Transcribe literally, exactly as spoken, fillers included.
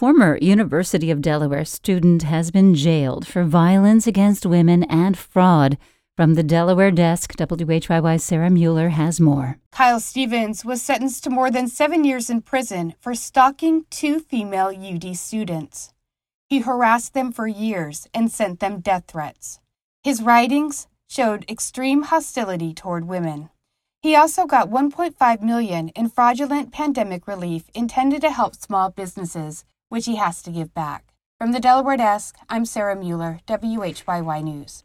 Former University of Delaware student has been jailed for violence against women and fraud. From the Delaware desk, W H Y Y's Sarah Mueller has more. Kyle Stevens was sentenced to more than seven years in prison for stalking two female U D students. He harassed them for years and sent them death threats. His writings showed extreme hostility toward women. He also got one point five million dollars in fraudulent pandemic relief intended to help small businesses, which he has to give back. From the Delaware desk, I'm Sarah Mueller, W H Y Y News.